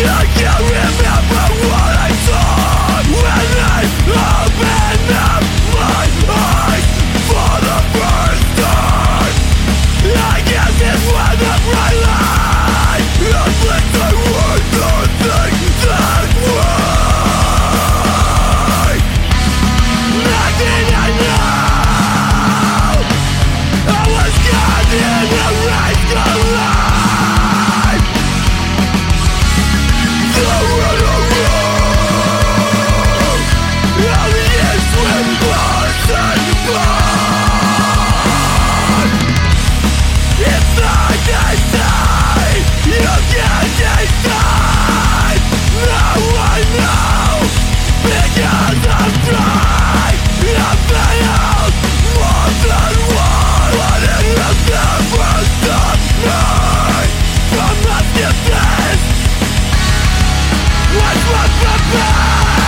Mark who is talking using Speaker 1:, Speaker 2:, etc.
Speaker 1: I can't remember what I saw when I opened up my eyes for the first time. I guess it's when the bright light afflicts the world, the thing that's right. Nothing I know, I was caught in a race to life. The road around, all the years with blood and blood. It's like they say, you can't decide. Now I know, because I've tried. I failed more than once, but it has never stopped me from asking this. What's the past?